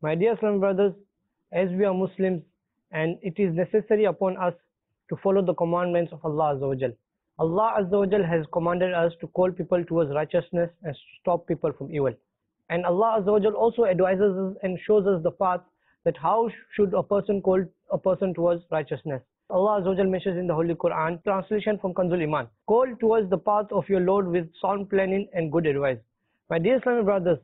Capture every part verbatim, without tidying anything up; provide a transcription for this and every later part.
My dear Muslim brothers, as we are Muslims, and it is necessary upon us to follow the commandments of Allah Azza wa Jal. Allah Azza wa Jal has commanded us to call people towards righteousness and stop people from evil. And Allah Azza wa Jal also advises us and shows us the path that how should a person call a person towards righteousness. Allah Azza wa Jal mentions in the Holy Quran, translation from Kanzul Iman, call towards the path of your Lord with sound planning and good advice. My dear Islamic brothers,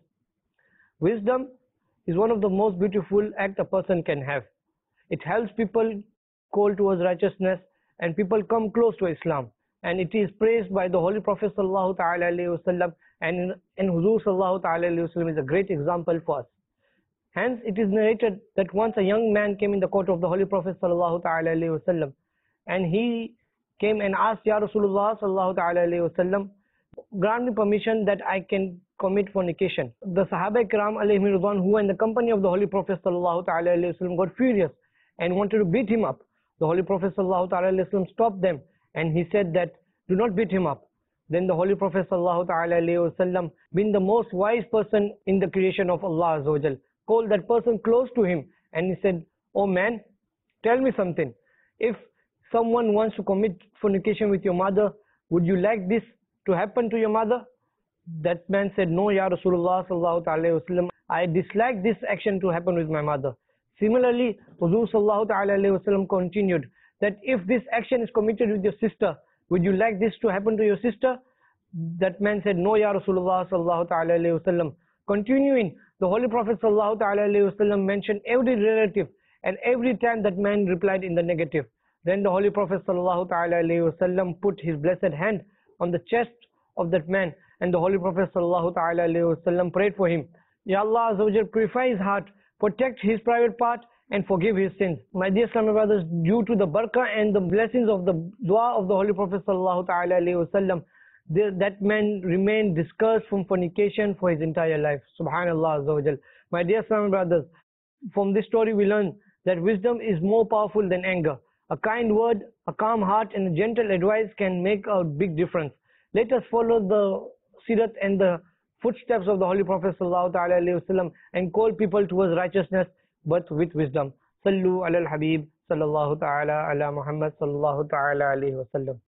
wisdom is one of the most beautiful acts a person can have. It helps people call towards righteousness and people come close to Islam. And it is praised by the Holy Prophet Sallallahu Ta'ala Alaihi Wasallam, and in Huzur Sallallahu Ta'ala Alaihi Wasallam is a great example for us. Hence, it is narrated that once a young man came in the court of the Holy Prophet Sallallahu Ta'ala Alaihi Wasallam, and he came and asked, Ya Rasulullah Sallallahu Ta'ala Alaihi Wasallam, grant me permission that I can commit fornication. The Sahaba Kiram alayhim ridwan, who were in the company of the Holy Prophet Sallallahu Ta'ala Alaihi Wasallam, got furious and wanted to beat him up. The Holy Prophet Sallallahu Ta'ala Alaihi Wasallam stopped them and he said that, do not beat him up. Then the Holy Prophet Sallallahu Ta'ala Alaihi Wasallam, being the most wise person in the creation of Allah Azza wa Jal, called that person close to him and he said, oh man, tell me something. If someone wants to commit fornication with your mother, would you like this to happen to your mother? That man said, no, Ya Rasulullah Sallallahu Ta'ala Wasallam, I dislike this action to happen with my mother. Similarly, Huzur Sallallahu Ta'ala Wasallam continued that if this action is committed with your sister, would you like this to happen to your sister? That man said, no, Ya Rasulullah Sallallahu Ta'ala Wasallam. Continuing, the Holy Prophet Sallallahu Ta'ala Wasallam mentioned every relative, and every time that man replied in the negative. Then the Holy Prophet Sallallahu Ta'ala Wasallam put his blessed hand on the chest of that man, and the Holy Prophet Sallallahu Ta'ala Wasallam prayed for him. Ya Allah Azza wa Jal, purify his heart, protect his private part, and forgive his sins. My dear Islamic brothers, due to the barakah and the blessings of the dua of the Holy Prophet Sallallahu Ta'ala Wasallam, that man remained discursed from fornication for his entire life. Subhanallah Azza wa Jal. My dear Islamic brothers, from this story we learn that wisdom is more powerful than anger. A kind word, a calm heart, and a gentle advice can make a big difference. Let us follow the sirat and the footsteps of the Holy Prophet Sallallahu Ta'ala Alaihi Wasallam and call people towards righteousness, but with wisdom. Sallu ala al-Habib Sallallahu Ta'ala ala Muhammad Sallallahu Ta'ala Alaihi Wasallam.